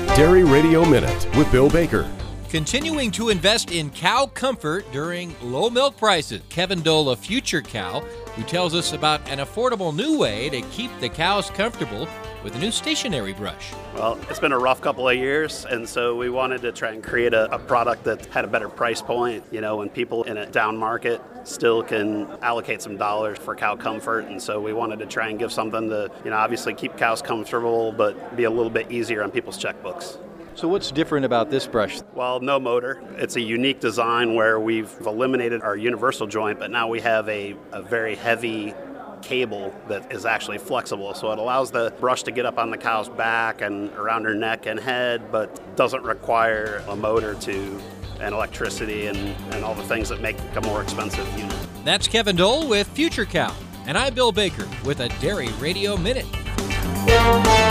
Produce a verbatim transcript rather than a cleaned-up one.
Dairy Radio Minute with Bill Baker. Continuing to invest in cow comfort during low milk prices. Kevin Dole of Future Cow, who tells us about an affordable new way to keep the cows comfortable with a new stationary brush. Well, it's been a rough couple of years, and so we wanted to try and create a, a product that had a better price point, you know, when people in a down market still can allocate some dollars for cow comfort. And so we wanted to try and give something to, you know, obviously keep cows comfortable, but be a little bit easier on people's checkbooks. So what's different about this brush? Well, no motor. It's a unique design where we've eliminated our universal joint, but now we have a, a very heavy cable that is actually flexible. So it allows the brush to get up on the cow's back and around her neck and head, but doesn't require a motor to and electricity and, and all the things that make it a more expensive unit. That's Kevin Dole with Future Cow. And I'm Bill Baker with a Dairy Radio Minute.